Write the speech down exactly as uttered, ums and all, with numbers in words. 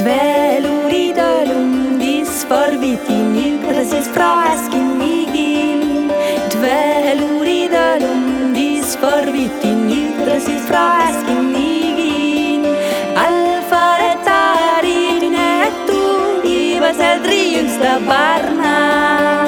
Dveluri dölum dis forviti nu, das ist frask in migin. Dveluri dölum dis forviti nu, das ist frask in migin. Alfaretari nettu, i vas el driungs da barna.